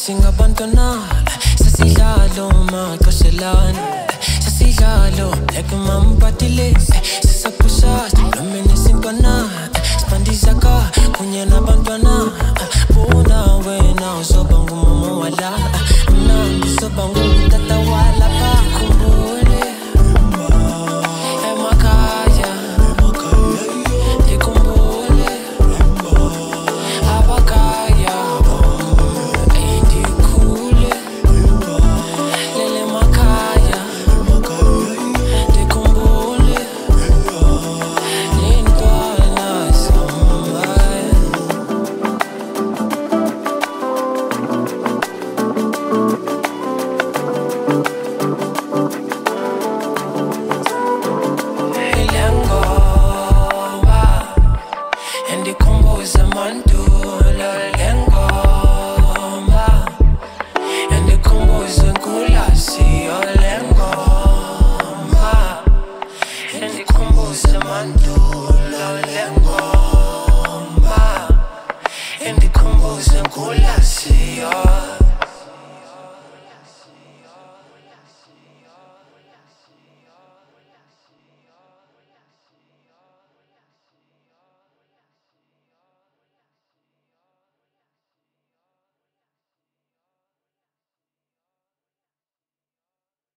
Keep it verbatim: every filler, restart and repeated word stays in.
singabantwana sasidlalo maqashelana sasidlalo like mampatile sisapusha lomene sintwana spandisa ka kunye nabantwana bona wena uzoba ngumama wala mina uzoba ngumtata wala pa kumbule emakaya ekumbule abakaya ayindikule lele makaya ekumbule nintwana samaya and the combos and cola, see ya.